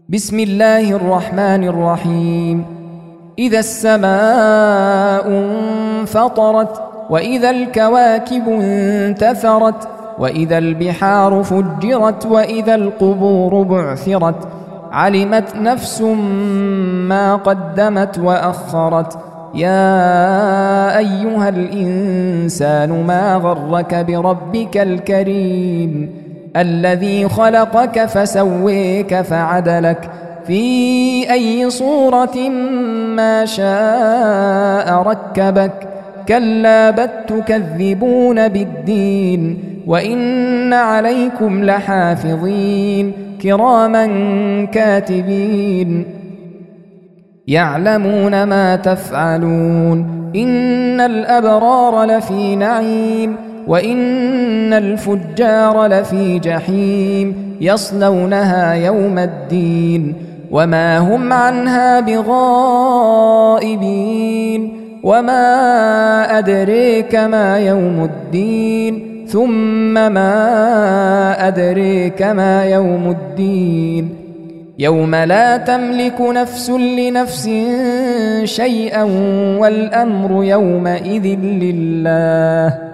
بسم الله الرحمن الرحيم. إذا السماء انفطرت وإذا الكواكب انتثرت وإذا البحار فجرت وإذا القبور بعثرت علمت نفس ما قدمت وأخرت. يا أيها الإنسان ما غرك بربك الكريم الذي خلقك فسويك فعدلك في أي صورة ما شاء ركبك. كلا بل تكذبون بالدين وإن عليكم لحافظين كراما كاتبين يعلمون ما تفعلون. إن الأبرار لفي نعيم وإن الفجار لفي جحيم يصلونها يوم الدين وما هم عنها بغائبين. وما أدريك ما يوم الدين ثم ما أدريك ما يوم الدين يوم لا تملك نفس لنفس شيئا والأمر يومئذ لله